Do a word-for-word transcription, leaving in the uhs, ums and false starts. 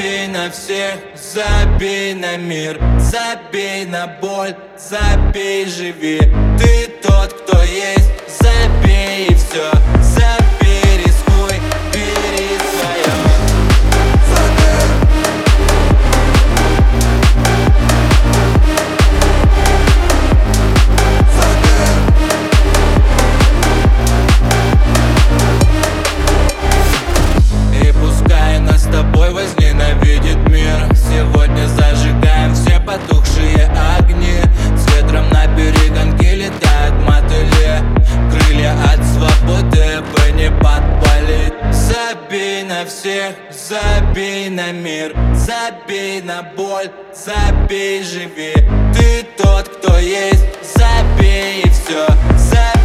Забей на всех, забей на мир, забей на боль, забей, живи. Ты тот, кто есть, забей и все. Забей, рискуй, бери свое. И пускай нас с тобой возненавидит мир, сегодня зажигаем все потухшие огни. С ветром на перегонки летают мотыли, крылья от свободы бы не подпалить. Забей на всех, забей на мир, забей на боль, забей, живи. Ты тот, кто есть, забей и все. Забей.